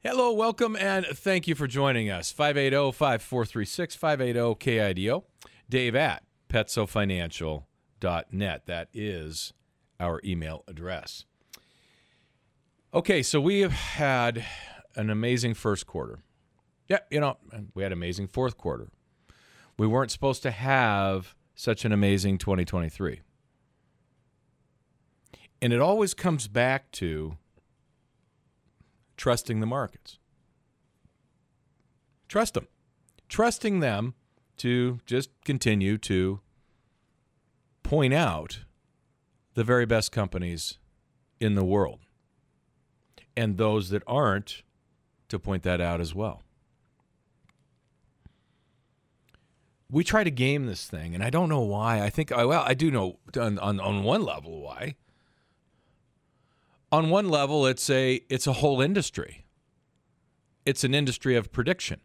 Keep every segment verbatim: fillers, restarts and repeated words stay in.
Hello, welcome, and thank you for joining us. five eight zero, five four three six, five eight zero, K I D O. Dave at petso financial dot net. That is our email address. Okay, so we have had an amazing first quarter. Yeah, you know, we had an amazing fourth quarter. We weren't supposed to have such an amazing twenty twenty-three. And it always comes back to trusting the markets. Trust them. Trusting them to just continue to point out the very best companies in the world. And those that aren't, to point that out as well. We try to game this thing, and I don't know why. I think, well, I do know on, on, on one level why. On one level, it's a it's a whole industry. It's an industry of prediction.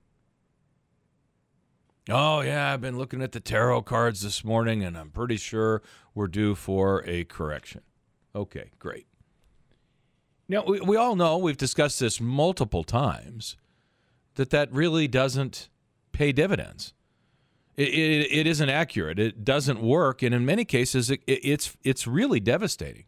Oh, yeah, I've been looking at the tarot cards this morning, and I'm pretty sure we're due for a correction. Okay, great. Now, we, we all know, we've discussed this multiple times, that that really doesn't pay dividends. It, it, it isn't accurate. It doesn't work, and in many cases, it, it, it's it's really devastating.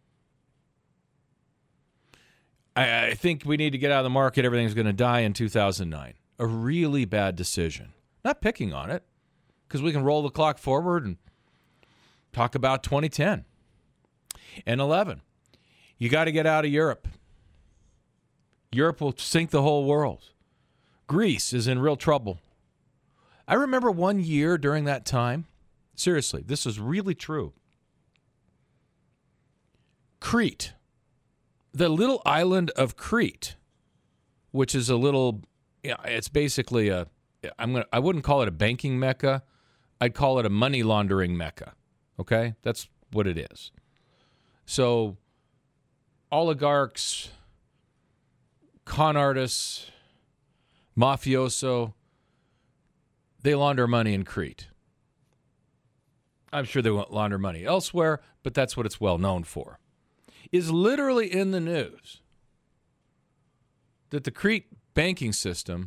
I, I think we need to get out of the market. Everything's going to die in two thousand nine. A really bad decision. Not picking on it, because we can roll the clock forward and talk about twenty ten and eleven. You got to get out of Europe. Europe will sink the whole world. Greece is in real trouble. I remember one year during that time, seriously, this is really true. Crete, the little island of Crete, which is a little, you know, it's basically a, I'm gonna, I wouldn't call it a banking mecca. I'd call it a money laundering mecca. Okay? That's what it is. So oligarchs, con artists, mafioso, they launder money in Crete. I'm sure they won't launder money elsewhere, but that's what it's well known for. Is literally in the news that the Crete banking system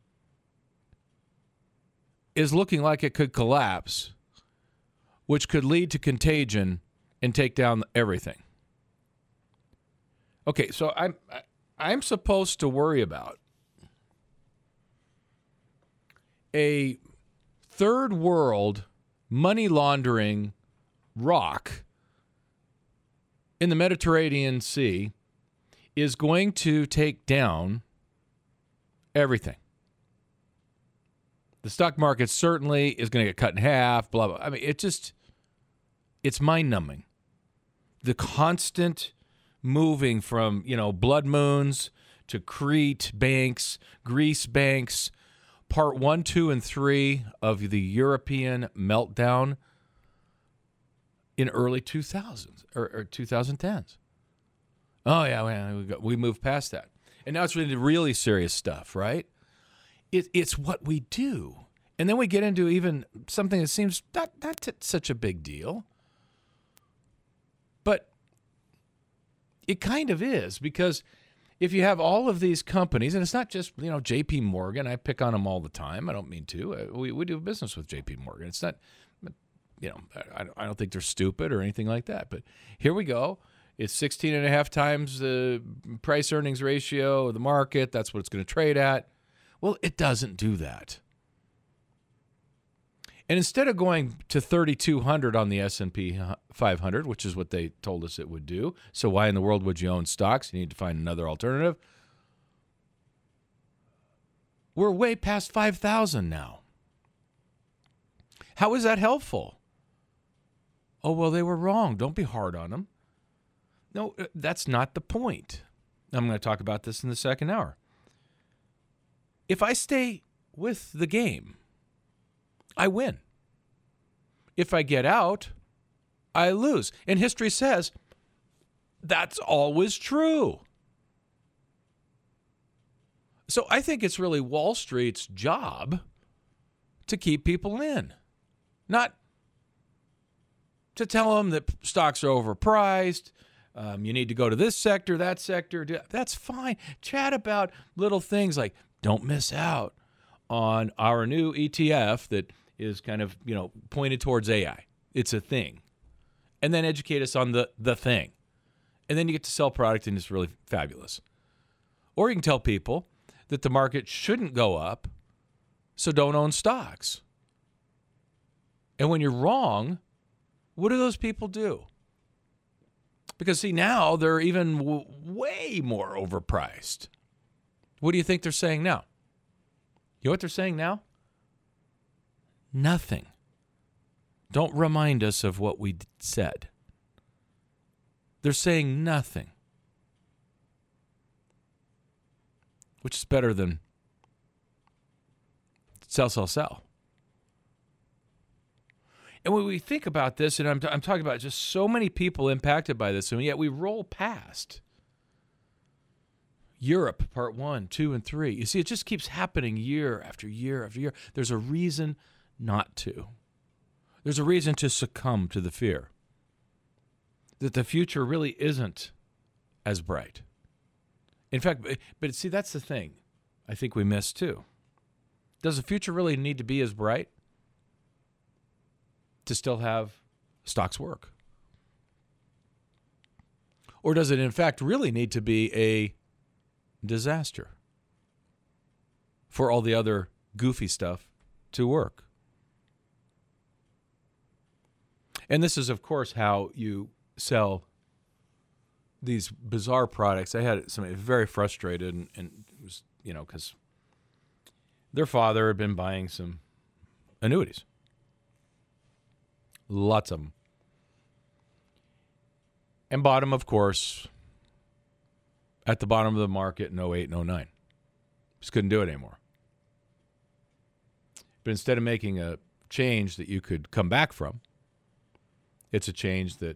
is looking like it could collapse, which could lead to contagion and take down everything. Okay, so I'm I'm supposed to worry about a third world money laundering rock in the Mediterranean Sea is going to take down everything. The stock market certainly is going to get cut in half, blah, blah. I mean, it just, it's mind-numbing. The constant moving from, you know, blood moons to Crete banks, Greece banks, part one, two, and three of the European meltdown in early two thousands or, or twenty tens. Oh, yeah, we, got, we moved past that. And now it's really, really serious stuff, right? It, it's what we do. And then we get into even something that seems not, not t- such a big deal. But it kind of is, because if you have all of these companies, and it's not just, you know, J P Morgan. I pick on them all the time. I don't mean to. We we do business with J P Morgan. It's not, you know, I, I don't think they're stupid or anything like that. But here we go. It's sixteen and a half times the price earnings ratio of the market. That's what it's going to trade at. Well, it doesn't do that. And instead of going to thirty-two hundred on the S and P five hundred, which is what they told us it would do, so why in the world would you own stocks? You need to find another alternative. We're way past five thousand now. How is that helpful? Oh, well, they were wrong. Don't be hard on them. No, that's not the point. I'm going to talk about this in the second hour. If I stay with the game, I win. If I get out, I lose. And history says that's always true. So I think it's really Wall Street's job to keep people in, not to tell them that stocks are overpriced, Um, you need to go to this sector, that sector. That's fine. Chat about little things like don't miss out on our new E T F that is kind of, you know, pointed towards A I. It's a thing. And then educate us on the the thing. And then you get to sell product and it's really fabulous. Or you can tell people that the market shouldn't go up, so don't own stocks. And when you're wrong, what do those people do? Because, see, now they're even w- way more overpriced. What do you think they're saying now? You know what they're saying now? Nothing. Don't remind us of what we d- said. They're saying nothing. Which is better than sell, sell, sell. And when we think about this, and I'm, t- I'm talking about just so many people impacted by this, and yet we roll past Europe, part one, two, and three. You see, it just keeps happening year after year after year. There's a reason not to. There's a reason to succumb to the fear that the future really isn't as bright. In fact, but see, that's the thing I think we miss too. Does the future really need to be as bright to still have stocks work? Or does it, in fact, really need to be a disaster for all the other goofy stuff to work? And this is, of course, how you sell these bizarre products. I had somebody very frustrated, and, and it was, you know, because their father had been buying some annuities. Lots of them. And bought them, of course, at the bottom of the market in oh eight and oh nine. Just couldn't do it anymore. But instead of making a change that you could come back from, it's a change that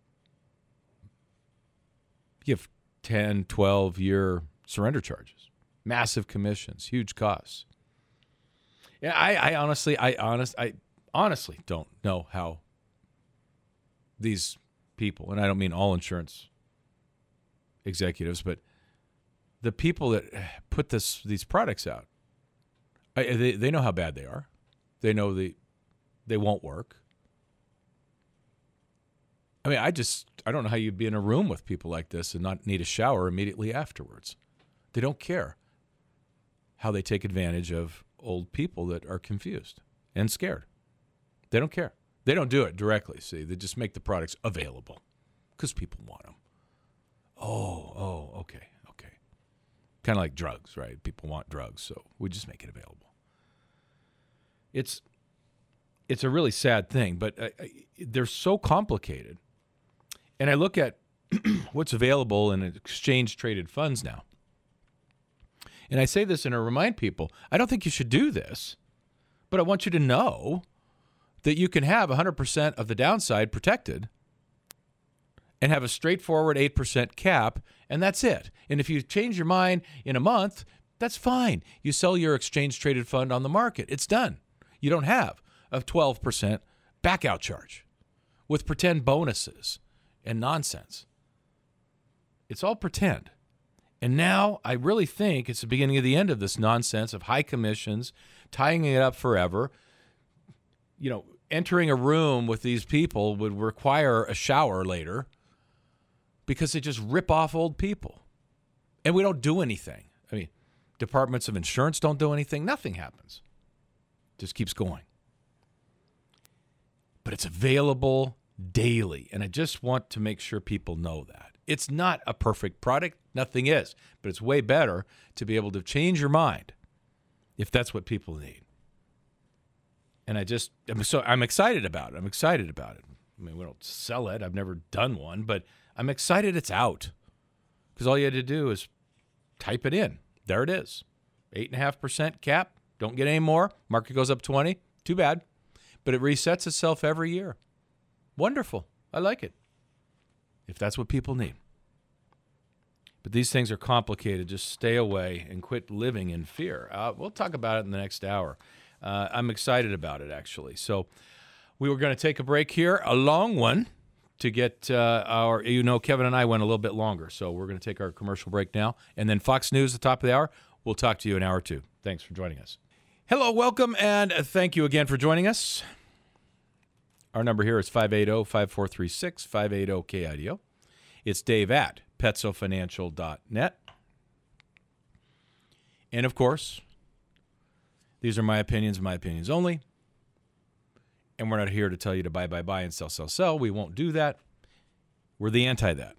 you have ten, twelve-year surrender charges, massive commissions, huge costs. Yeah, I, I honestly, I honest, I honestly don't know how these people, and I don't mean all insurance executives, but the people that put this these products out, I, they they know how bad they are. They know the they won't work. I mean, I just, I don't know how you'd be in a room with people like this and not need a shower immediately afterwards. They don't care how they take advantage of old people that are confused and scared. They don't care. They don't do it directly, see. They just make the products available because people want them. Oh, oh, okay, okay. Kind of like drugs, right? People want drugs, so we just make it available. It's it's a really sad thing, but uh, they're so complicated. And I look at what's available in exchange-traded funds now. And I say this and I remind people, I don't think you should do this, but I want you to know that you can have one hundred percent of the downside protected and have a straightforward eight percent cap, and that's it. And if you change your mind in a month, that's fine. You sell your exchange-traded fund on the market. It's done. You don't have a twelve percent back-out charge with pretend bonuses and nonsense. It's all pretend. And now I really think it's the beginning of the end of this nonsense of high commissions, tying it up forever. You know, entering a room with these people would require a shower later because they just rip off old people. And we don't do anything. I mean, departments of insurance don't do anything. Nothing happens. Just keeps going. But it's available daily. And I just want to make sure people know that. It's not a perfect product. Nothing is. But it's way better to be able to change your mind if that's what people need. And I just, I'm so I'm excited about it. I'm excited about it. I mean, we don't sell it. I've never done one, but I'm excited it's out. Because all you had to do is type it in. There it is. eight point five percent cap. Don't get any more. Market goes up twenty. Too bad. But it resets itself every year. Wonderful. I like it. If that's what people need. But these things are complicated. Just stay away and quit living in fear. Uh, we'll talk about it in the next hour. Uh, I'm excited about it, actually. So we were going to take a break here, a long one, to get uh, our, you know, Kevin and I went a little bit longer, so we're going to take our commercial break now. And then Fox News at the top of the hour. We'll talk to you in hour two. Thanks for joining us. Hello, welcome, and thank you again for joining us. Our number here is five eight zero, five four three six, five eight zero, K I D O. It's Dave at petso financial dot net. And, of course, these are my opinions, my opinions only. And we're not here to tell you to buy, buy, buy, and sell, sell, sell. We won't do that. We're the anti-that.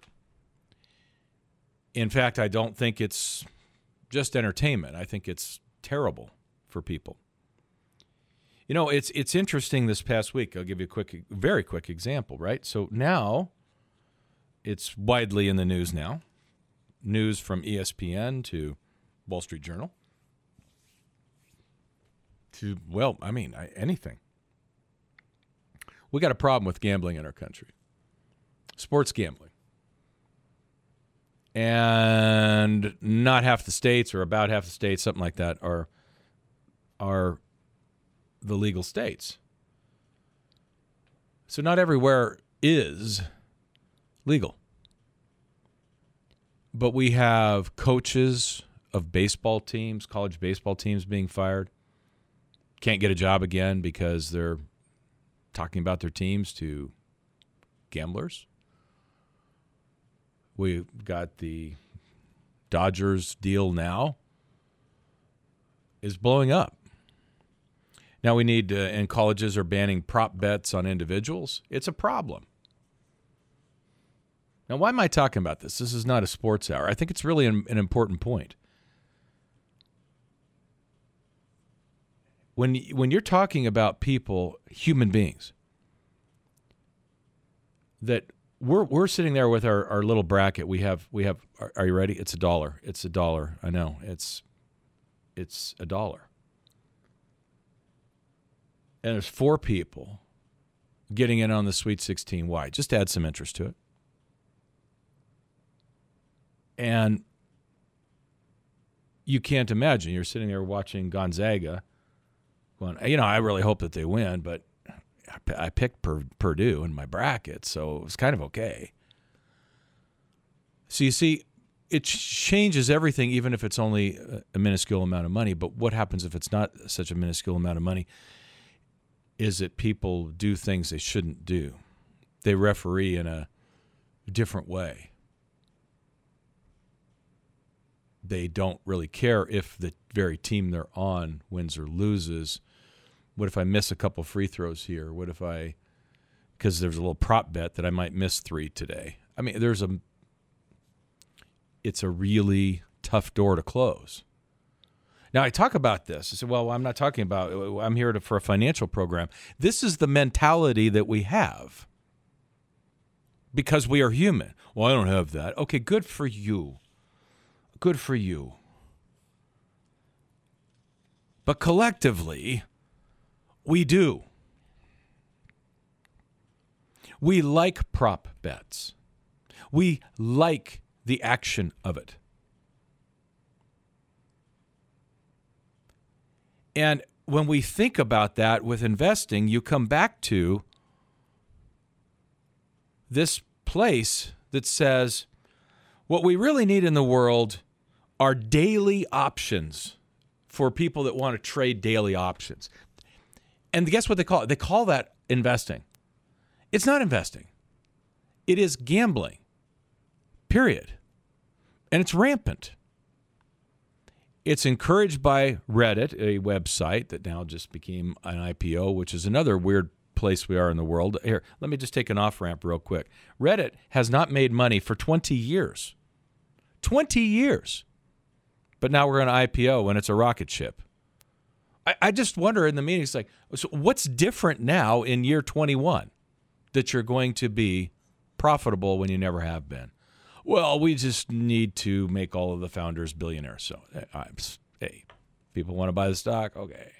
In fact, I don't think it's just entertainment. I think it's terrible for people. You know, it's it's interesting this past week. I'll give you a quick, very quick example, right? So now it's widely in the news now. News from E S P N to Wall Street Journal to, well, I mean, I, anything. We got a problem with gambling in our country. Sports gambling. And not half the states, or about half the states, something like that, are are the legal states. So not everywhere is legal. But we have coaches of baseball teams, college baseball teams being fired. Can't get a job again because they're talking about their teams to gamblers. We've got the Dodgers deal now is blowing up. Now we need, uh, and colleges are banning prop bets on individuals. It's a problem. Now, why am I talking about this? This is not a sports hour. I think it's really an, an important point. When, when you're talking about people, human beings, that we're we're sitting there with our, our little bracket. We have we have. Are, are you ready? It's a dollar. It's a dollar. I know. It's it's a dollar. And there's four people getting in on the Sweet sixteen. Why? Just add some interest to it. And you can't imagine. You're sitting there watching Gonzaga. Going, you know, I really hope that they win, but I picked Purdue in my bracket, so it was kind of okay. So you see, it changes everything, even if it's only a minuscule amount of money. But what happens if it's not such a minuscule amount of money is that people do things they shouldn't do. They referee in a different way. They don't really care if the very team they're on wins or loses. What if I miss a couple free throws here? What if I, because there's a little prop bet that I might miss three today. I mean, there's a, it's a really tough door to close. Now, I talk about this. I said, well, I'm not talking about, I'm here to, for a financial program. This is the mentality that we have because we are human. Well, I don't have that. Okay, good for you. Good for you. But collectively, we do. We like prop bets. We like the action of it. And when we think about that with investing, you come back to this place that says what we really need in the world are daily options for people that want to trade daily options. And guess what they call it? They call that investing. It's not investing. It is gambling, period. And it's rampant. It's encouraged by Reddit, a website that now just became an I P O, which is another weird place we are in the world. Here, let me just take an off-ramp real quick. Reddit has not made money for twenty years. twenty years. But now we're going to I P O and it's a rocket ship. I, I just wonder in the meetings, like, so what's different now in year twenty-one that you're going to be profitable when you never have been? Well, we just need to make all of the founders billionaires. So, I'm, hey, people want to buy the stock? Okay.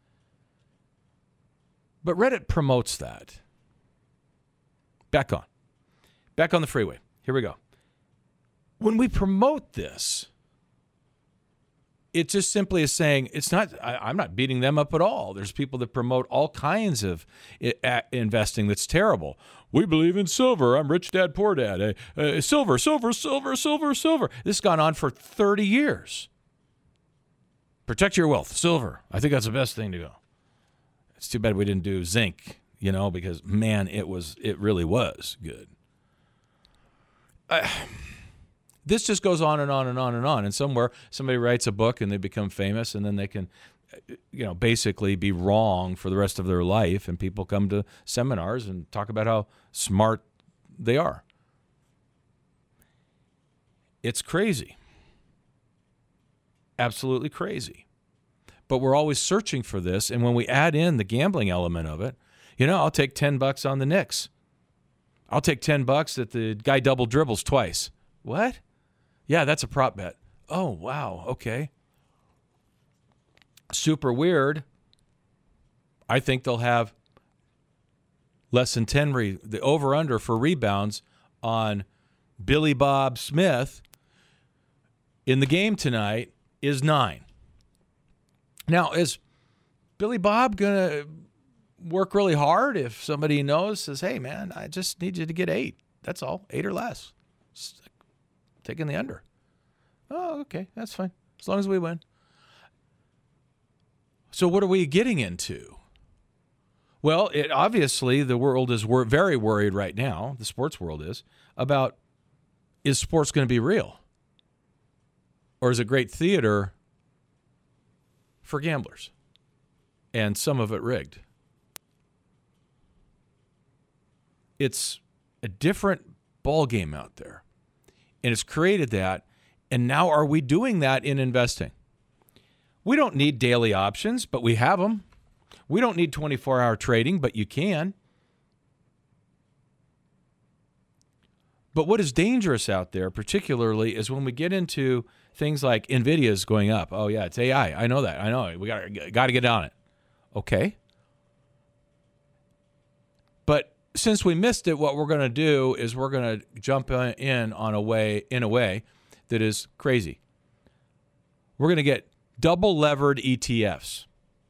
But Reddit promotes that. Back on. Back on the freeway. Here we go. When we promote this, it just simply is saying it's not, I, I'm not beating them up at all. There's people that promote all kinds of I, a, investing that's terrible. We believe in silver. I'm rich dad, poor dad. Uh, uh, silver, silver, silver, silver, silver. This has gone on for thirty years. Protect your wealth, silver. I think that's the best thing to go. It's too bad we didn't do zinc, you know, because, man, it was, it really was good. Uh, this just goes on and on and on and on. And somewhere somebody writes a book and they become famous, and then they can, you know, basically be wrong for the rest of their life. And people come to seminars and talk about how smart they are. It's crazy. Absolutely crazy. But we're always searching for this. And when we add in the gambling element of it, you know, I'll take ten bucks on the Knicks. I'll take ten bucks that the guy double dribbles twice. What? Yeah, that's a prop bet. Oh, wow. Okay. Super weird. I think they'll have less than ten, re- the over-under for rebounds on Billy Bob Smith in the game tonight is nine. Now, is Billy Bob going to work really hard if somebody he knows says, hey, man, I just need you to get eight. That's all, eight or less. Just taking the under. Oh, okay, that's fine, as long as we win. So what are we getting into? Well, it obviously the world is wor- very worried right now, the sports world is, about is sports going to be real? Or is it great theater for gamblers? And some of it rigged. It's a different ball game out there. And it's created that. And now are we doing that in investing? We don't need daily options, but we have them. We don't need twenty-four hour trading, but you can. But what is dangerous out there, particularly, is when we get into things like NVIDIA's going up. Oh, yeah, it's A I. I know that. I know. We got got to get on it. Okay. But since we missed it, what we're going to do is we're going to jump in on a way in a way that is crazy. We're going to get double levered E T Fs.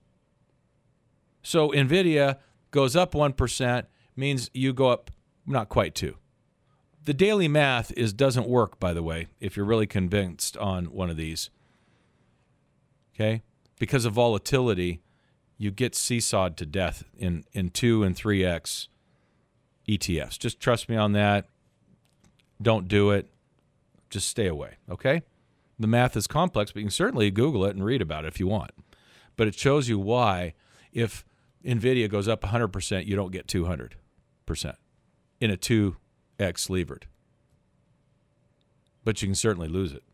So NVIDIA goes up one percent, means you go up not quite two. The daily math is doesn't work, by the way, if you're really convinced on one of these. Okay? Because of volatility, you get seesawed to death in, in two and three X E T Fs. Just trust me on that. Don't do it. Just stay away, okay? The math is complex, but you can certainly Google it and read about it if you want. But it shows you why if NVIDIA goes up one hundred percent, you don't get two hundred percent in a two X levered. But you can certainly lose it.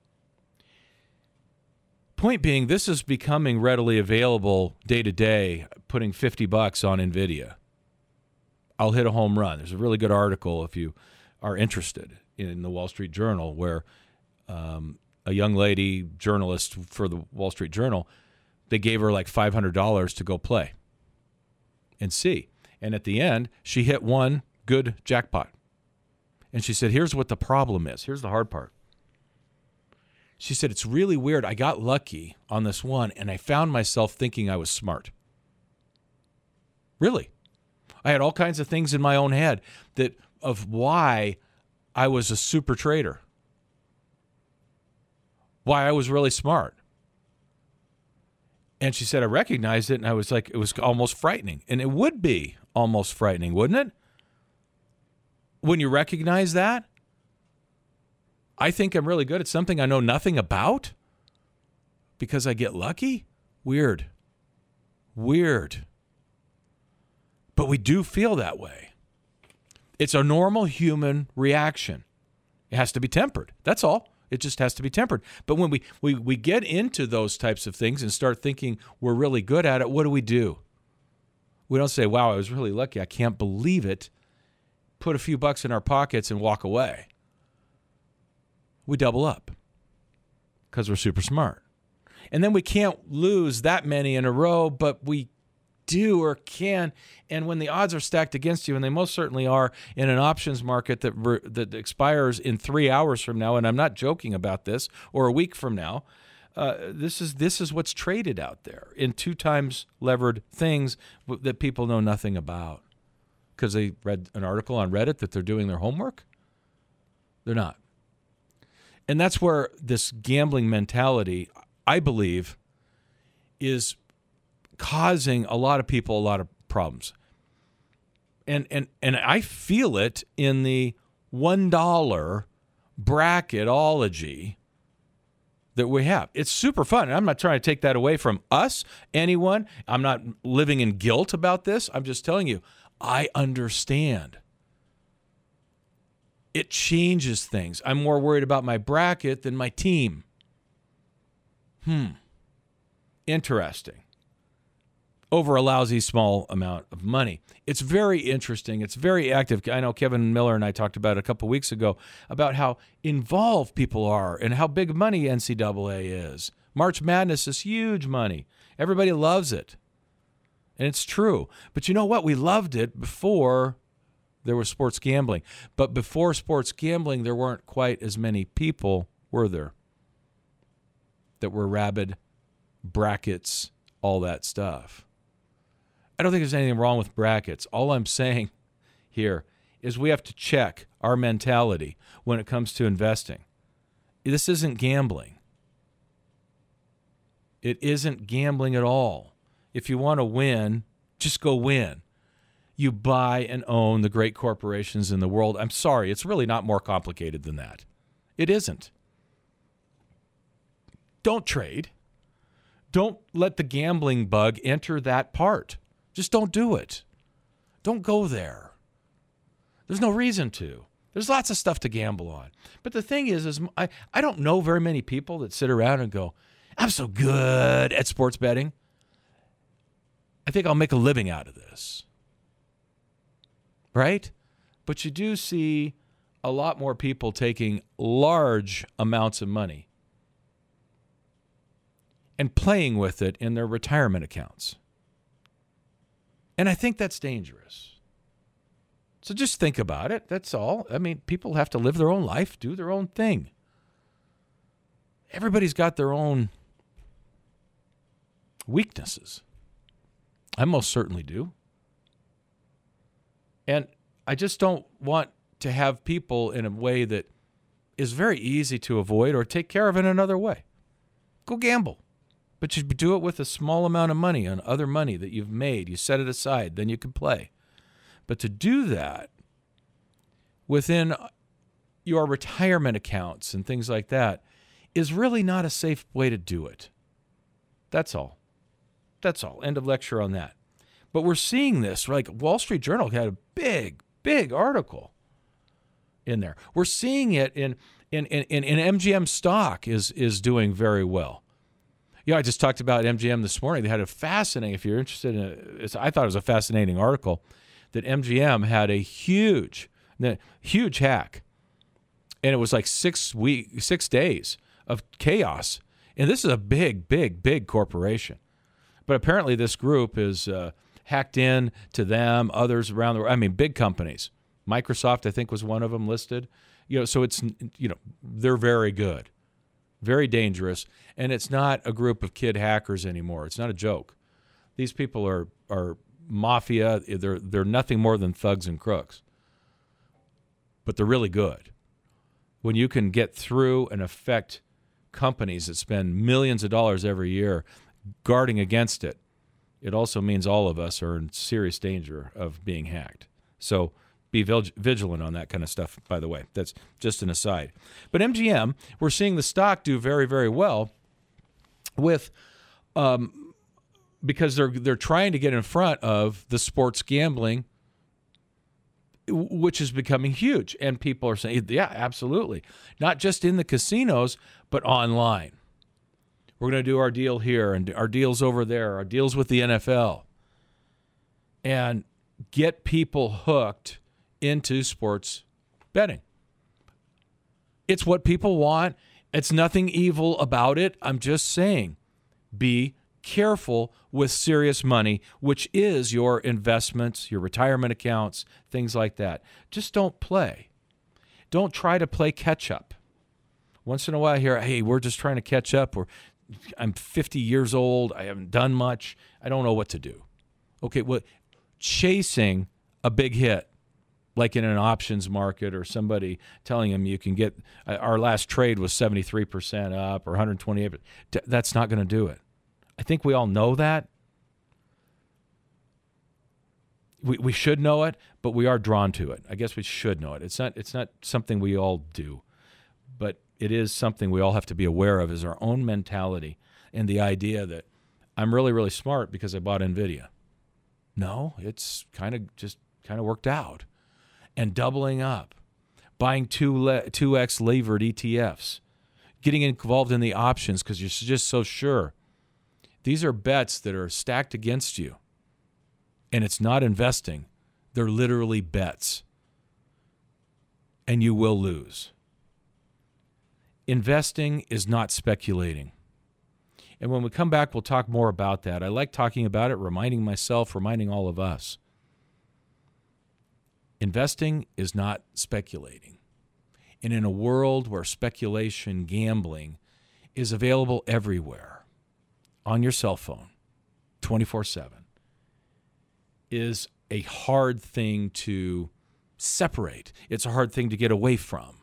Point being, this is becoming readily available day to day, putting fifty bucks on NVIDIA. I'll hit a home run. There's a really good article if you are interested in the Wall Street Journal where um, a young lady, journalist for the Wall Street Journal, they gave her like five hundred dollars to go play and see. And at the end, she hit one good jackpot. And she said, here's what the problem is. Here's the hard part. She said, it's really weird. I got lucky on this one, and I found myself thinking I was smart. Really. I had all kinds of things in my own head that of why I was a super trader. Why I was really smart. And she said, I recognized it, and I was like, it was almost frightening. And it would be almost frightening, wouldn't it? When you recognize that, I think I'm really good at something I know nothing about because I get lucky? Weird. Weird. But we do feel that way. It's a normal human reaction. It has to be tempered. That's all. It just has to be tempered. But when we, we, we get into those types of things and start thinking we're really good at it, what do we do? We don't say, wow, I was really lucky. I can't believe it. Put a few bucks in our pockets and walk away. We double up because we're super smart. And then we can't lose that many in a row, but we do or can. And when the odds are stacked against you, and they most certainly are in an options market that re- that expires in three hours from now, and I'm not joking about this, or a week from now, uh, this is this is what's traded out there in two times levered things w- that people know nothing about because they read an article on Reddit that they're doing their homework. They're not. And that's where this gambling mentality, I believe, is causing a lot of people a lot of problems. And and and I feel it in the one dollar bracketology that we have. It's super fun. And I'm not trying to take that away from us, anyone. I'm not living in guilt about this. I'm just telling you, I understand. It changes things. I'm more worried about my bracket than my team. Hmm. Interesting. Over a lousy small amount of money. It's very interesting. It's very active. I know Kevin Miller and I talked about it a couple weeks ago about how involved people are and how big money N C double A is. March Madness is huge money. Everybody loves it. And it's true. But you know what? We loved it before there was sports gambling. But before sports gambling, there weren't quite as many people, were there, that were rabid, brackets, all that stuff. I don't think there's anything wrong with brackets. All I'm saying here is we have to check our mentality when it comes to investing. This isn't gambling. It isn't gambling at all. If you want to win, just go win. You buy and own the great corporations in the world. I'm sorry, it's really not more complicated than that. It isn't. Don't trade. Don't let the gambling bug enter that part. Just don't do it. Don't go there. There's no reason to. There's lots of stuff to gamble on. But the thing is, is I, I don't know very many people that sit around and go, I'm so good at sports betting. I think I'll make a living out of this. Right? But you do see a lot more people taking large amounts of money and playing with it in their retirement accounts. And I think that's dangerous. So just think about it. That's all. I mean, people have to live their own life, do their own thing. Everybody's got their own weaknesses. I most certainly do. And I just don't want to have people in a way that is very easy to avoid or take care of in another way. Go gamble. But you do it with a small amount of money on other money that you've made. You set it aside, then you can play. But to do that within your retirement accounts and things like that is really not a safe way to do it. That's all. That's all. End of lecture on that. But we're seeing this, like Wall Street Journal had a big, big article in there. We're seeing it in in in, in, in M G M stock is is doing very well. Yeah, I just talked about M G M this morning. They had a fascinating, if you're interested in it, I thought it was a fascinating article that M G M had a huge, huge hack. And it was like six week, six days of chaos. And this is a big, big, big corporation. But apparently this group is uh, hacked in to them, others around the world. I mean, big companies. Microsoft, I think, was one of them listed. You know, so it's, you know, they're very good. Very dangerous, and it's not a group of kid hackers anymore. It's not a joke. These people are are mafia. They're they're nothing more than thugs and crooks. But they're really good. When you can get through and affect companies that spend millions of dollars every year guarding against it, it also means all of us are in serious danger of being hacked. So be vigilant on that kind of stuff, by the way. That's just an aside. But M G M, we're seeing the stock do very, very well with um, because they're they're trying to get in front of the sports gambling, which is becoming huge. And people are saying, yeah, absolutely. Not just in the casinos, but online. We're going to do our deal here and our deals over there, our deals with the N F L. And get people hooked into sports betting. It's what people want. It's nothing evil about it. I'm just saying, be careful with serious money, which is your investments, your retirement accounts, things like that. Just don't play. Don't try to play catch up. Once in a while, I hear, hey, we're just trying to catch up. Or I'm fifty years old. I haven't done much. I don't know what to do. Okay, well, chasing a big hit, like in an options market or somebody telling him you can get, uh, our last trade was seventy-three percent up or one hundred twenty-eight percent. That's not going to do it. I think we all know that. We we should know it, but we are drawn to it. I guess we should know it. It's not it's not something we all do, but it is something we all have to be aware of, is our own mentality and the idea that I'm really, really smart because I bought NVIDIA. No, it's kind of just kind of worked out. And doubling up, buying two le- two X levered E T Fs, getting involved in the options because you're just so sure. These are bets that are stacked against you. And it's not investing. They're literally bets. And you will lose. Investing is not speculating. And when we come back, we'll talk more about that. I like talking about it, reminding myself, reminding all of us. Investing is not speculating. And in a world where speculation, gambling is available everywhere, on your cell phone, twenty-four seven, is a hard thing to separate. It's a hard thing to get away from.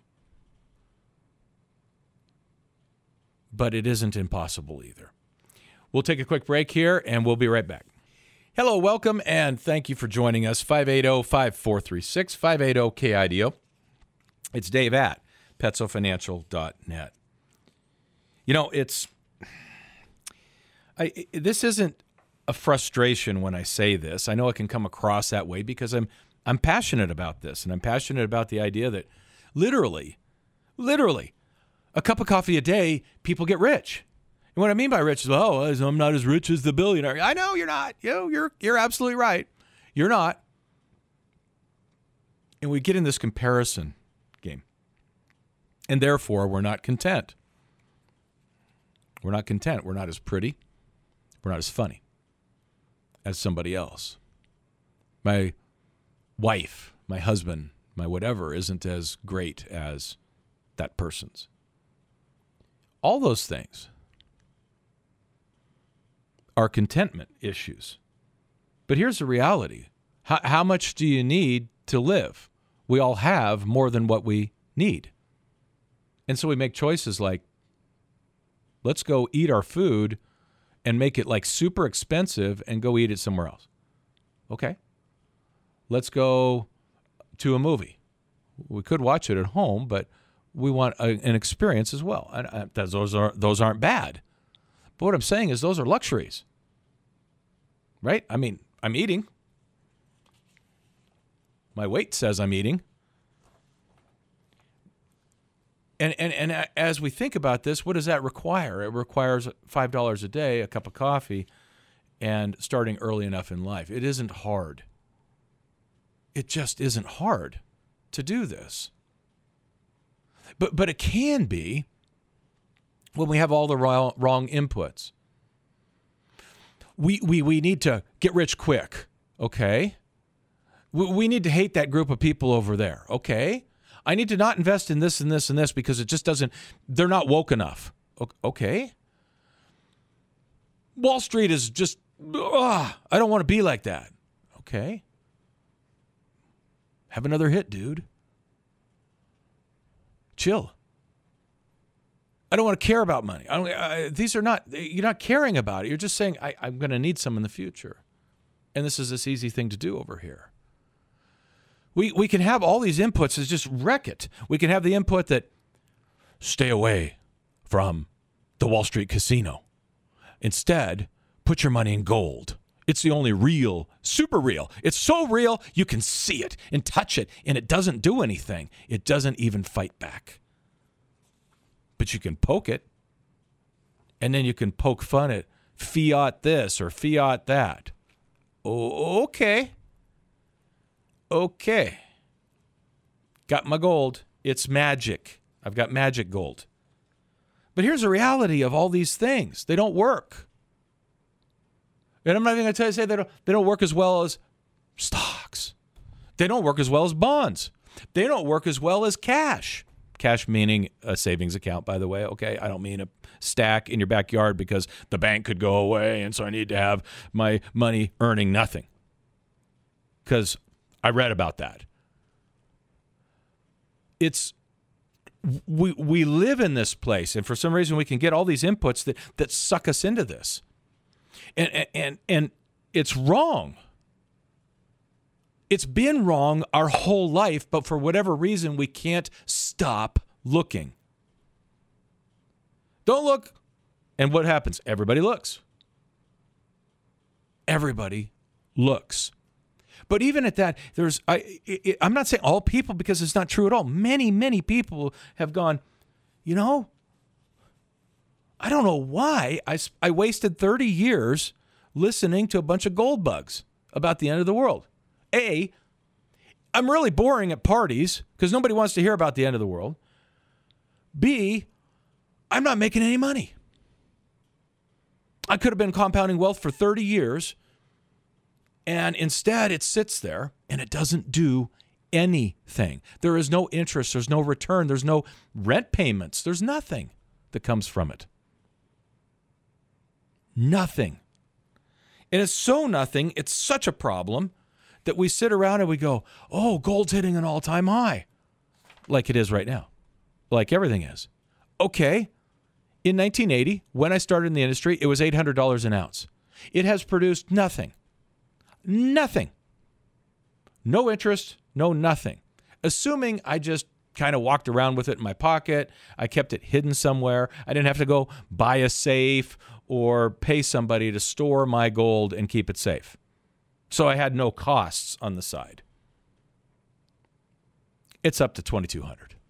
But it isn't impossible either. We'll take a quick break here, and we'll be right back. Hello, welcome, and thank you for joining us. five eight zero, five four three six, five eight zero, K I D O. It's Dave at petso financial dot net. You know, it's... I, this isn't a frustration when I say this. I know it can come across that way because I'm I'm passionate about this, and I'm passionate about the idea that literally, literally, a cup of coffee a day, people get rich. And what I mean by rich is, oh, I'm not as rich as the billionaire. I know you're not. You know, you're you're absolutely right. You're not. And we get in this comparison game. And therefore, we're not content. We're not content. We're not as pretty. We're not as funny as somebody else. My wife, my husband, my whatever isn't as great as that person's. All those things are contentment issues. But here's the reality. How, how much do you need to live? We all have more than what we need. And so we make choices like, let's go eat our food and make it like super expensive and go eat it somewhere else. Okay. Let's go to a movie. We could watch it at home, but we want a, an experience as well. And uh, those are those aren't bad. But what I'm saying is those are luxuries. Right? I mean, I'm eating. My weight says I'm eating. And, and and as we think about this, what does that require? It requires five dollars a day, a cup of coffee, and starting early enough in life. It isn't hard. It just isn't hard to do this. But but it can be when we have all the wrong, wrong inputs. We, we, we need to get rich quick, okay? We, we need to hate that group of people over there, okay? I need to not invest in this and this and this because it just doesn't, they're not woke enough. Okay. Wall Street is just, ugh, I don't want to be like that. Okay. Have another hit, dude. Chill. I don't want to care about money. I don't, I, these are not, you're not caring about it. You're just saying, I, I'm going to need some in the future. And this is this easy thing to do over here. We we can have all these inputs as just wreck it. We can have the input that stay away from the Wall Street casino. Instead, put your money in gold. It's the only real, super real. It's so real, you can see it and touch it, and it doesn't do anything. It doesn't even fight back. But you can poke it, and then you can poke fun at fiat this or fiat that. Oh, okay. Okay. Got my gold. It's magic. I've got magic gold. But here's the reality of all these things. They don't work. And I'm not even going to tell you say they don't, they don't work as well as stocks. They don't work as well as bonds. They don't work as well as cash. Cash meaning a savings account, by the way, okay? I don't mean a stack in your backyard because the bank could go away, and so I need to have my money earning nothing. Because I read about that. It's we we live in this place, and for some reason we can get all these inputs that, that suck us into this. And and and it's wrong. It's been wrong our whole life, but for whatever reason, we can't stop looking. Don't look. And what happens? Everybody looks. Everybody looks. But even at that, there's I, I, I'm not saying all people because it's not true at all. Many, many people have gone, you know, I don't know why I, I wasted thirty years listening to a bunch of gold bugs about the end of the world. A, I'm really boring at parties because nobody wants to hear about the end of the world. B, I'm not making any money. I could have been compounding wealth for thirty years, and instead it sits there and it doesn't do anything. There is no interest. There's no return. There's no rent payments. There's nothing that comes from it. Nothing. And it's so nothing, it's such a problem that we sit around and we go, oh, gold's hitting an all-time high, like it is right now, like everything is. Okay, in nineteen eighty, when I started in the industry, it was eight hundred dollars an ounce. It has produced nothing, nothing, no interest, no nothing. Assuming I just kind of walked around with it in my pocket, I kept it hidden somewhere, I didn't have to go buy a safe or pay somebody to store my gold and keep it safe. So I had no costs on the side. It's up to twenty-two hundred dollars.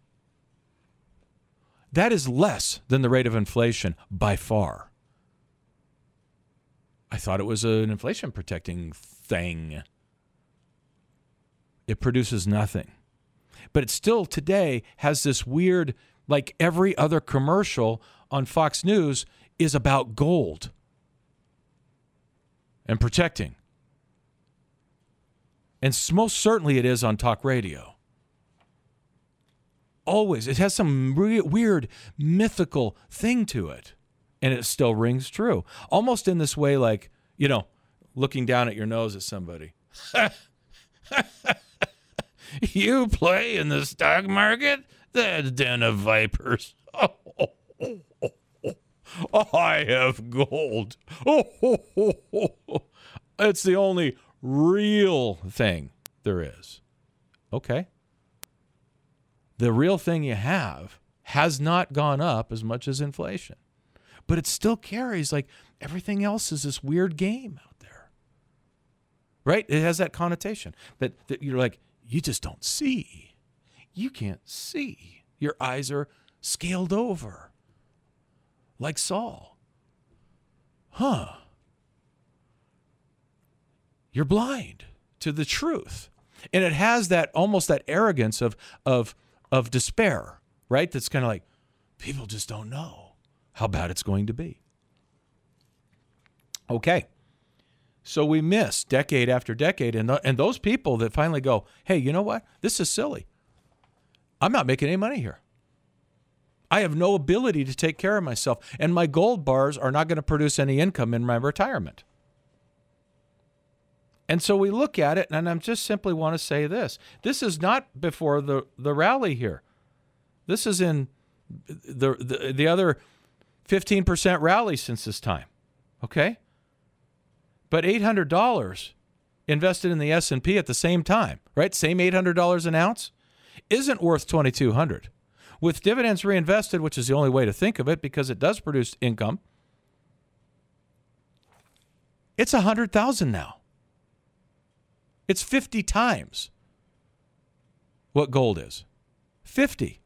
That is less than the rate of inflation by far. I thought it was an inflation protecting thing. It produces nothing. But it still today has this weird, like every other commercial on Fox News is about gold and protecting. And most certainly it is on talk radio. Always. It has some re- weird mythical thing to it. And it still rings true. Almost in this way like, you know, looking down at your nose at somebody. You play in the stock market? That den of vipers. Oh, oh, oh, oh, oh. I have gold. Oh, oh, oh, oh. It's the only real thing there is. Okay. The real thing you have has not gone up as much as inflation. But it still carries, like, everything else is this weird game out there. Right? It has that connotation that, that you're like, you just don't see. You can't see. Your eyes are scaled over. Like Saul. Huh. You're blind to the truth. And it has that, almost that arrogance of, of, of despair, right? That's kind of like, people just don't know how bad it's going to be. Okay. So we miss decade after decade. And, the, and those people that finally go, hey, you know what? This is silly. I'm not making any money here. I have no ability to take care of myself. And my gold bars are not going to produce any income in my retirement. And so we look at it, and I just simply want to say this. This is not before the, the rally here. This is in the, the, the other fifteen percent rally since this time. Okay? But eight hundred dollars invested in the S and P at the same time, right? Same eight hundred dollars an ounce, isn't worth twenty-two hundred dollars. With dividends reinvested, which is the only way to think of it because it does produce income, it's one hundred thousand dollars now. It's fifty times what gold is. fifty.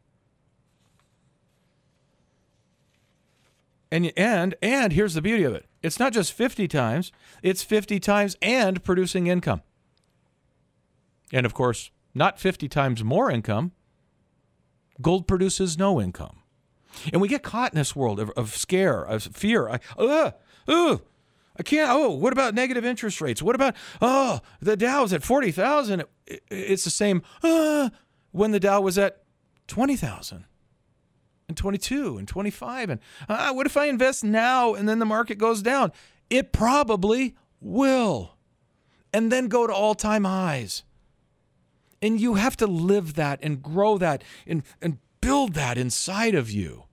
And and and here's the beauty of it. It's not just fifty times, it's fifty times and producing income. And of course, not fifty times more income. Gold produces no income. And we get caught in this world of, of scare, of fear. I, uh, uh, I can't, oh, what about negative interest rates? What about, oh, the Dow's at forty thousand. It, it's the same uh, when the Dow was at twenty thousand. and twenty-two and twenty-five. And uh, what if I invest now and then the market goes down? It probably will. And then go to all-time highs. And you have to live that and grow that and, and build that inside of you.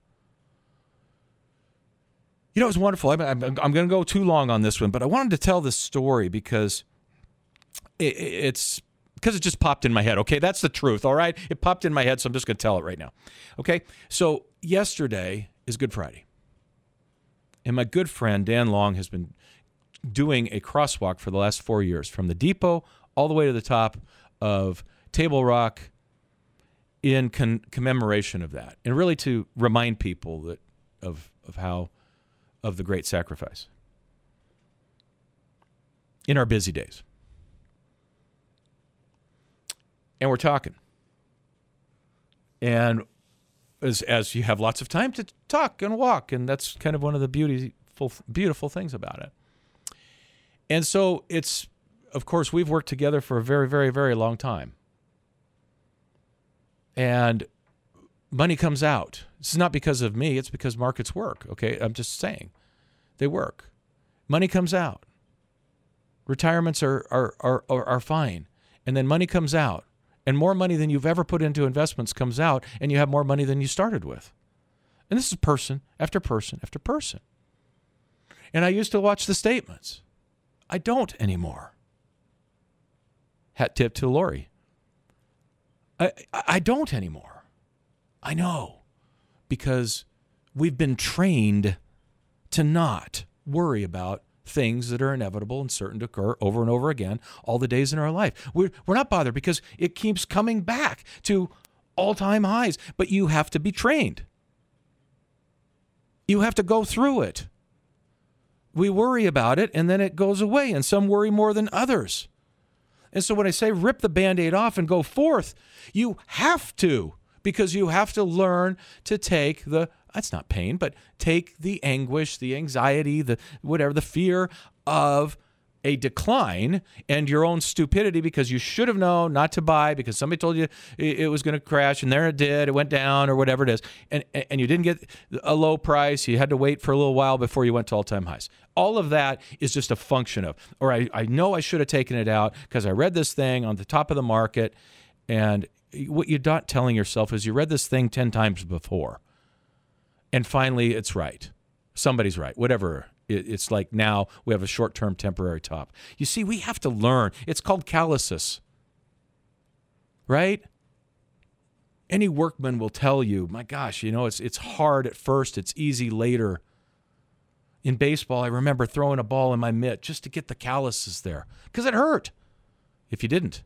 You know, it was wonderful. I'm, I'm, I'm going to go too long on this one, but I wanted to tell this story because it, it's because it just popped in my head. Okay, that's the truth, all right? It popped in my head, so I'm just going to tell it right now. Okay, so yesterday is Good Friday. And my good friend, Dan Long, has been doing a crosswalk for the last four years from the depot all the way to the top of Table Rock in con- commemoration of that, and really to remind people that of of how of the great sacrifice in our busy days. And we're talking, and as as you have lots of time to talk and walk, and that's kind of one of the beautiful beautiful things about it. And so it's, of course, we've worked together for a very, very, very long time. And money comes out. This is not because of me. It's because markets work, okay? I'm just saying. They work. Money comes out. Retirements are are are are, are fine. And then money comes out. And more money than you've ever put into investments comes out, and you have more money than you started with. And this is person after person after person. And I used to watch the statements. I don't anymore. Hat tip to Lori. I, I don't anymore. I know. Because we've been trained to not worry about things that are inevitable and certain to occur over and over again all the days in our life. We're, we're not bothered because it keeps coming back to all-time highs. But you have to be trained. You have to go through it. We worry about it, and then it goes away, and some worry more than others. And so when I say rip the Band-Aid off and go forth, you have to, because you have to learn to take the, that's not pain, but take the anguish, the anxiety, the whatever, the fear of a decline and your own stupidity because you should have known not to buy because somebody told you it was going to crash, and there it did, it went down or whatever it is, and and you didn't get a low price, you had to wait for a little while before you went to all-time highs. All of that is just a function of, or I, I know I should have taken it out because I read this thing on the top of the market, and what you're not telling yourself is you read this thing ten times before, and finally it's right. Somebody's right, whatever. It's like now we have a short-term temporary top. You see, we have to learn. It's called calluses, right? Any workman will tell you, my gosh, you know, it's it's hard at first. It's easy later. In baseball, I remember throwing a ball in my mitt just to get the calluses there because it hurt if you didn't.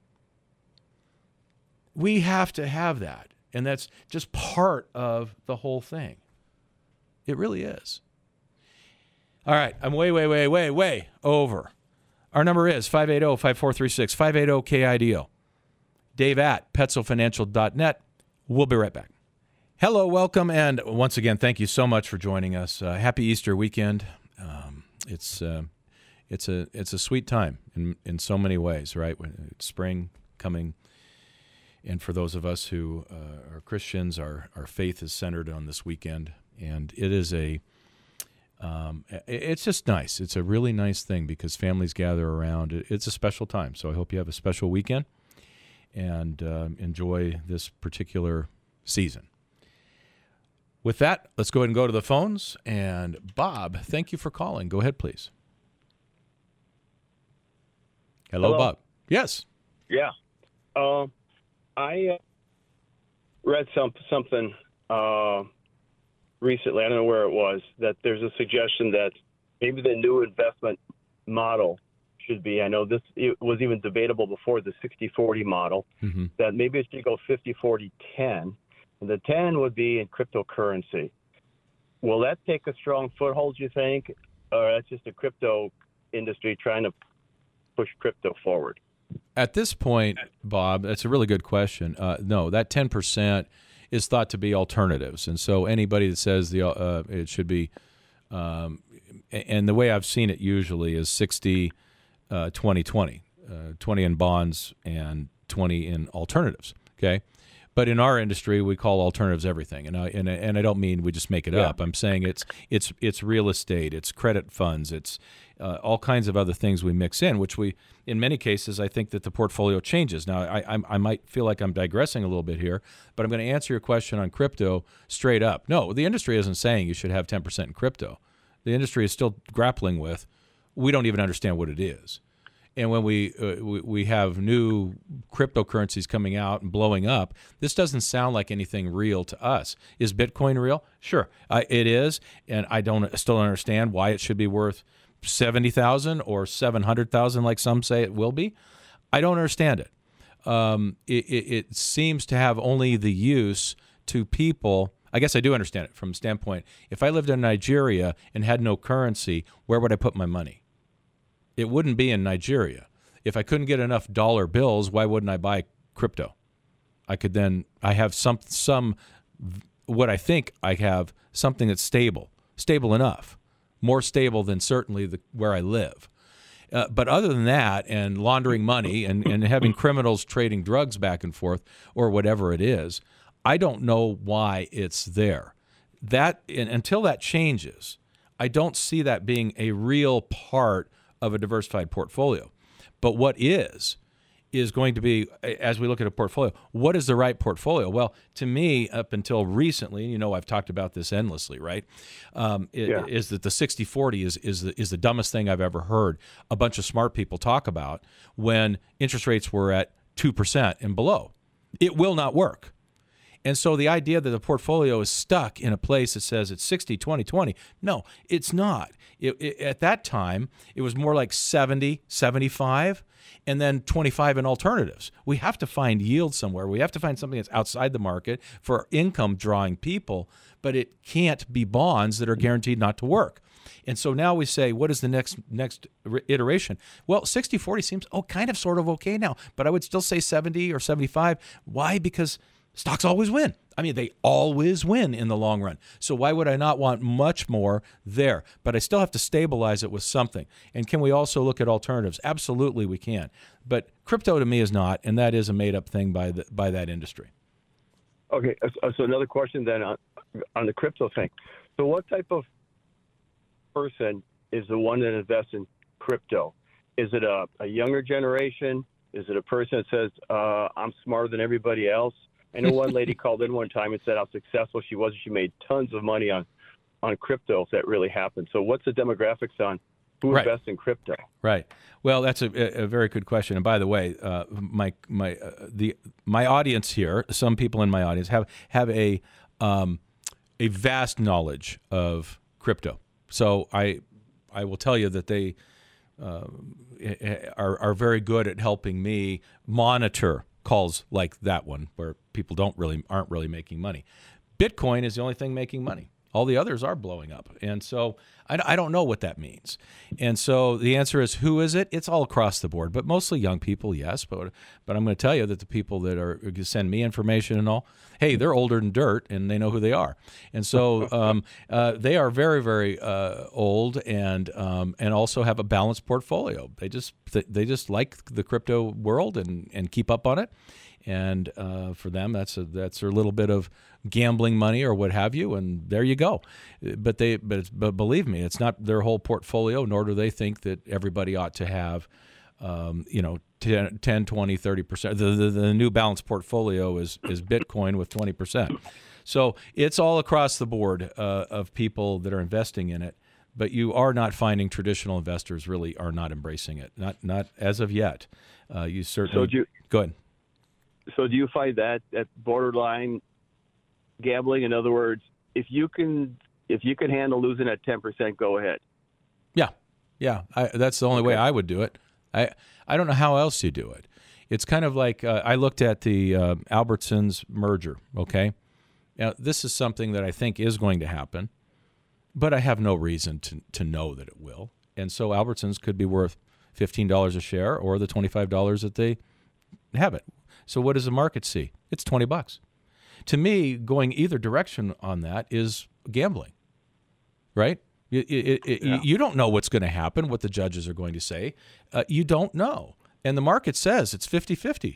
We have to have that, and that's just part of the whole thing. It really is. All right, I'm way, way, way, way, way over. Our number is five eight zero, five four three six, five eight zero, K I D O. Dave at Petzl Financial dot net. We'll be right back. Hello, welcome, and once again, thank you so much for joining us. Uh, happy Easter weekend. Um, it's uh, it's a it's a sweet time in in so many ways, right? It's spring coming, and for those of us who uh, are Christians, our our faith is centered on this weekend, and it is a Um, it's just nice. It's a really nice thing because families gather around. It's a special time. So I hope you have a special weekend and uh, enjoy this particular season. With that, let's go ahead and go to the phones. And Bob, thank you for calling. Go ahead, please. Hello, Hello. Bob. Yes. Yeah. Um, I uh, read some, something uh, recently, I don't know where it was, that there's a suggestion that maybe the new investment model should be, I know this it was even debatable before, the sixty forty model, mm-hmm. that maybe it should go fifty forty ten, and the ten would be in cryptocurrency. Will that take a strong foothold, you think, or that's just the crypto industry trying to push crypto forward? At this point, Bob, that's a really good question. Uh, no, that ten percent is thought to be alternatives. And so anybody that says the uh, it should be, um, and the way I've seen it usually is sixty, uh, twenty, twenty, uh, twenty in bonds and twenty in alternatives, okay? But in our industry, we call alternatives everything, and I and, I- and I don't mean we just make it Yeah. up. I'm saying it's it's it's real estate, it's credit funds, it's uh, all kinds of other things we mix in, which we, in many cases, I think that the portfolio changes. Now, I I, I might feel like I'm digressing a little bit here, but I'm going to answer your question on crypto straight up. No, the industry isn't saying you should have ten percent in crypto. The industry is still grappling with, we don't even understand what it is. And when we, uh, we we have new cryptocurrencies coming out and blowing up, this doesn't sound like anything real to us. Is Bitcoin real? Sure, uh, it is, and I don't still don't understand why it should be worth seventy thousand or seven hundred thousand, like some say it will be. I don't understand it. Um, it, it. It seems to have only the use to people. I guess I do understand it from a standpoint. If I lived in Nigeria and had no currency, where would I put my money? It wouldn't be in Nigeria. If I couldn't get enough dollar bills, why wouldn't I buy crypto? I could then, I have some, some, what I think I have, something that's stable, stable enough, more stable than certainly the, where I live. Uh, but other than that, and laundering money and, and having criminals trading drugs back and forth or whatever it is, I don't know why it's there. That, and until that changes, I don't see that being a real part of a diversified portfolio. But what is, is going to be, as we look at a portfolio, what is the right portfolio? Well, to me, up until recently, and you know I've talked about this endlessly, right, um, it, Yeah. is that the sixty forty is, is, the, is the dumbest thing I've ever heard a bunch of smart people talk about when interest rates were at two percent and below. It will not work. And so the idea that the portfolio is stuck in a place that says it's sixty, twenty, twenty, no, it's not. It, it, at that time, it was more like seventy, seventy-five, and then twenty-five in alternatives. We have to find yield somewhere. We have to find something that's outside the market for income-drawing people, but it can't be bonds that are guaranteed not to work. And so now we say, what is the next next iteration? Well, sixty forty seems oh kind of sort of okay now, but I would still say seventy or seventy-five. Why? Because stocks always win. I mean, they always win in the long run. So why would I not want much more there? But I still have to stabilize it with something. And can we also look at alternatives? Absolutely, we can. But crypto to me is not, and that is a made-up thing by the, by that industry. Okay, so so another question then on, on the crypto thing. So what type of person is the one that invests in crypto? Is it a, a younger generation? Is it a person that says, uh, I'm smarter than everybody else? I know one lady called in one time and said how successful she was. She made tons of money on, on crypto if that really happened. So what's the demographics on who Right. invests in crypto? Right. Well, that's a, a very good question. And by the way, uh, my my uh, the my audience here, some people in my audience have have a um, a vast knowledge of crypto. So I I will tell you that they uh, are are very good at helping me monitor calls like that one where people don't really aren't really making money. Bitcoin is the only thing making money. All the others are blowing up. And so I, I don't know what that means. And so the answer is, who is it? It's all across the board, but mostly young people, yes. But but I'm going to tell you that the people that are send me information and all, hey, they're older than dirt and they know who they are. And so um, uh, they are very, very uh, old and um, and also have a balanced portfolio. They just they just like the crypto world and, and keep up on it. And uh, for them, that's a, that's their little bit of gambling money or what have you, and there you go. But they, but, it's, but believe me, it's not their whole portfolio. Nor do they think that everybody ought to have, um, you know, ten, twenty, thirty percent. The, the the new balanced portfolio is is Bitcoin with twenty percent. So it's all across the board uh, of people that are investing in it. But you are not finding traditional investors really are not embracing it. Not not as of yet. Uh, you certainly So do you, go ahead. So do you find that at borderline gambling? In other words, if you can if you can handle losing at ten percent, go ahead. Yeah, yeah. I, that's the only way I would do it. I I don't know how else you do it. It's kind of like uh, I looked at the uh, Albertsons merger. Okay, now this is something that I think is going to happen, but I have no reason to to know that it will. And so Albertsons could be worth fifteen dollars a share, or the twenty-five dollars that they have it. So what does the market see? It's twenty bucks. To me, going either direction on that is gambling, right? It, it, it, Yeah. You don't know what's going to happen, what the judges are going to say. Uh, you don't know. And the market says it's fifty-fifty.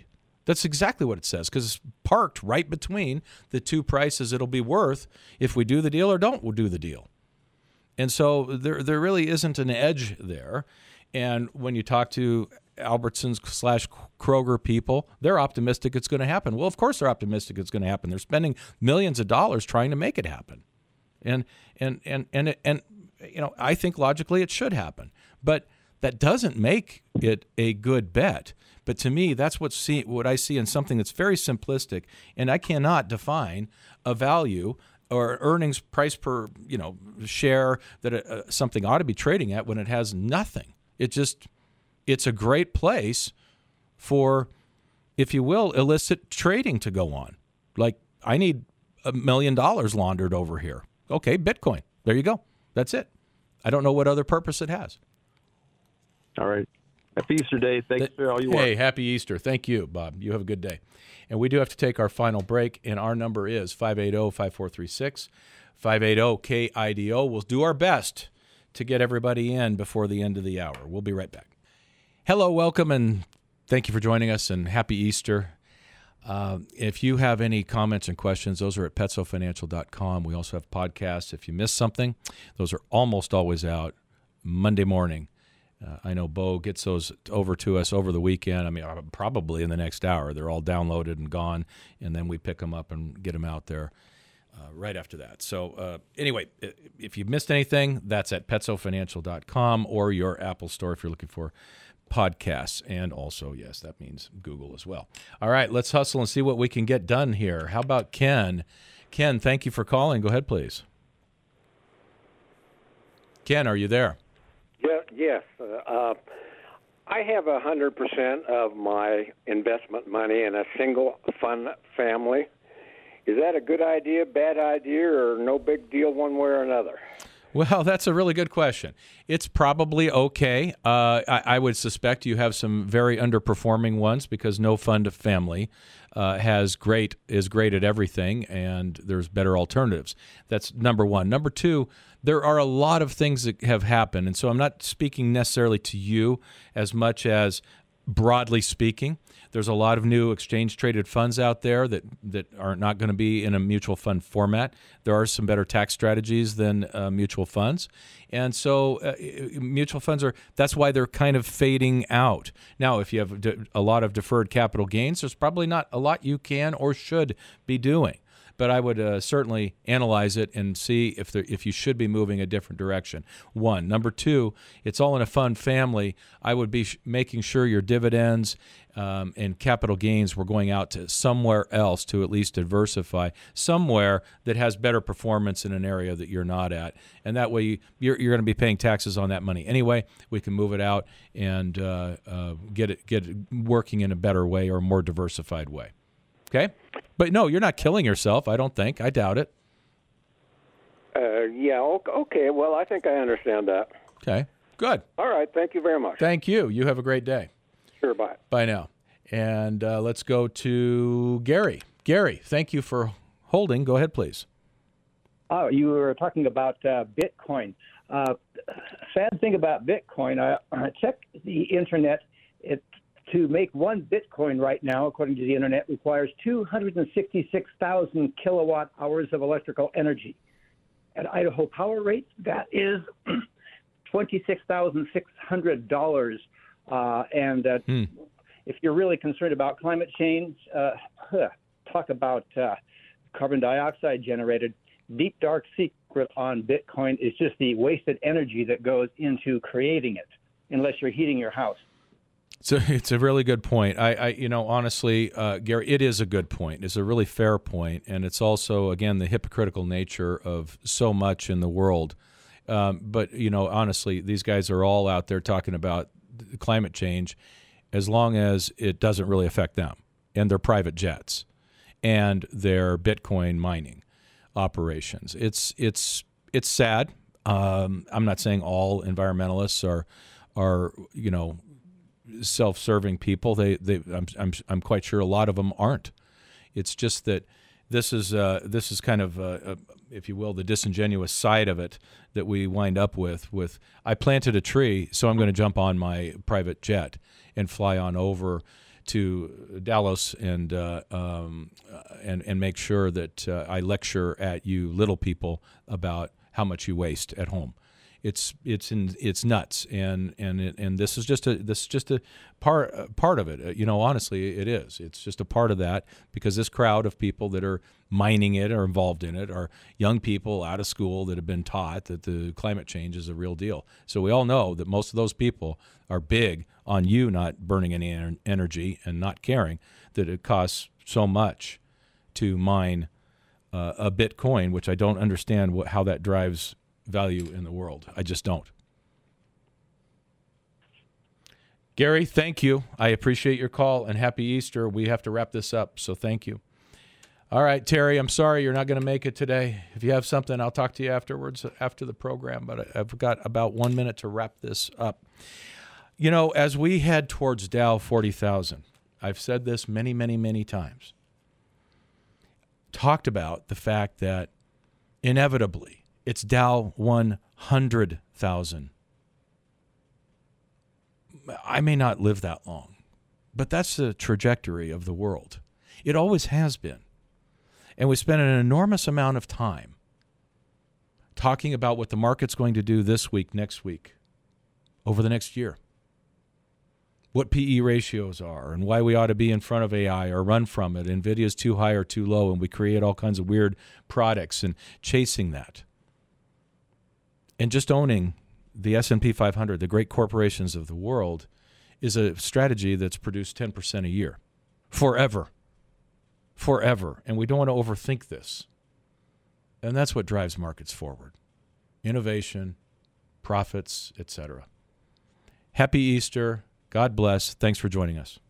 That's exactly what it says, because it's parked right between the two prices it'll be worth if we do the deal or don't we'll do the deal. And so there there really isn't an edge there. And when you talk to Albertsons slash Kroger people, they're optimistic it's going to happen. Well, of course they're optimistic it's going to happen. They're spending millions of dollars trying to make it happen. And and and and and you know, I think logically it should happen. But that doesn't make it a good bet. But to me, that's what see what I see in something that's very simplistic, and I cannot define a value or earnings price per, you know, share that uh, something ought to be trading at when it has nothing. It just it's a great place for, if you will, illicit trading to go on. Like, I need a million dollars laundered over here. Okay, Bitcoin. There you go. That's it. I don't know what other purpose it has. All right. Happy Easter Day. Thanks for all you Hey, work. happy Easter. Thank you, Bob. You have a good day. And we do have to take our final break, and our number is five eight zero, five four three six, five eight zero, K I D O. We'll do our best to get everybody in before the end of the hour. We'll be right back. Hello, welcome, and thank you for joining us, and happy Easter. Uh, if you have any comments and questions, those are at petso financial dot com. We also have podcasts. If you missed something, those are almost always out Monday morning. Uh, I know Bo gets those over to us over the weekend. I mean, probably in the next hour. They're all downloaded and gone, and then we pick them up and get them out there uh, right after that. So uh, anyway, if you missed anything, that's at petso financial dot com or your Apple store if you're looking for podcasts. And also, yes, that means Google as well. All right, let's hustle and see what we can get done here. How about Ken? Ken, thank you for calling. Go ahead, please. Ken, are you there? Yeah, yes. Uh, uh, I have one hundred percent of my investment money in a single fund family. Is that a good idea, bad idea, or no big deal one way or another? Well, that's a really good question. It's probably okay. Uh, I, I would suspect you have some very underperforming ones because no fund of family uh, has great is great at everything, and there's better alternatives. That's number one. Number two, there are a lot of things that have happened, and so I'm not speaking necessarily to you as much as broadly speaking. There's a lot of new exchange-traded funds out there that, that are not going to be in a mutual fund format. There are some better tax strategies than uh, mutual funds. And so uh, mutual funds are, that's why they're kind of fading out. Now, if you have a lot of deferred capital gains, there's probably not a lot you can or should be doing. But I would uh, certainly analyze it and see if there, if you should be moving a different direction. One. Number two, it's all in a fund family. I would be sh- making sure your dividends um, and capital gains were going out to somewhere else to at least diversify, somewhere that has better performance in an area that you're not at. And that way you, you're, you're going to be paying taxes on that money anyway. We can move it out and uh, uh, get it get it working in a better way or a more diversified way. Okay? But no, you're not killing yourself, I don't think. I doubt it. Uh, yeah, okay. Well, I think I understand that. Okay, good. All right, thank you very much. Thank you. You have a great day. Sure, bye. Bye now. And uh, let's go to Gary. Gary, thank you for holding. Go ahead, please. Oh, you were talking about uh, Bitcoin. Uh, sad thing about Bitcoin, I, I checked the internet. It To make one Bitcoin right now, according to the internet, requires two hundred sixty-six thousand kilowatt hours of electrical energy. At Idaho Power rates, that is twenty-six thousand six hundred dollars. Uh, and uh, hmm. if you're really concerned about climate change, uh, huh, talk about uh, carbon dioxide generated. Deep, dark secret on Bitcoin is just the wasted energy that goes into creating it, unless you're heating your house. So it's a really good point. I, I you know, honestly, uh, Gary, it is a good point. It's a really fair point, and it's also, again, the hypocritical nature of so much in the world. Um, but you know, honestly, these guys are all out there talking about climate change, as long as it doesn't really affect them and their private jets and their Bitcoin mining operations. It's it's it's sad. Um, I'm not saying all environmentalists are are you know. self-serving people. They, they, I'm, I'm, I'm quite sure a lot of them aren't. It's just that this is, uh, this is kind of, uh, uh, if you will, the disingenuous side of it that we wind up with. With I planted a tree, so I'm going to jump on my private jet and fly on over to Dallas and uh, um, and and make sure that uh, I lecture at you little people about how much you waste at home. It's it's in it's nuts, and and it, and this is just a this is just a part part of it. You know, honestly, it is. It's just a part of that, because this crowd of people that are mining it or involved in it are young people out of school that have been taught that the climate change is a real deal. So we all know that most of those people are big on you not burning any en- energy and not caring that it costs so much to mine uh, a Bitcoin, which I don't understand what, how that drives value in the world. I just don't. Gary, thank you. I appreciate your call, and happy Easter. We have to wrap this up, so thank you. All right, Terry, I'm sorry you're not going to make it today. If you have something, I'll talk to you afterwards, after the program, but I've got about one minute to wrap this up. You know, as we head towards Dow forty thousand, I've said this many, many, many times, talked about the fact that inevitably it's Dow one hundred thousand. I may not live that long, but that's the trajectory of the world. It always has been. And we spent an enormous amount of time talking about what the market's going to do this week, next week, over the next year. What P E ratios are and why we ought to be in front of A I or run from it. NVIDIA's too high or too low, and we create all kinds of weird products and chasing that. And just owning the S and P five hundred, the great corporations of the world, is a strategy that's produced ten percent a year. Forever. Forever. And we don't want to overthink this. And that's what drives markets forward. Innovation, profits, et cetera. Happy Easter. God bless. Thanks for joining us.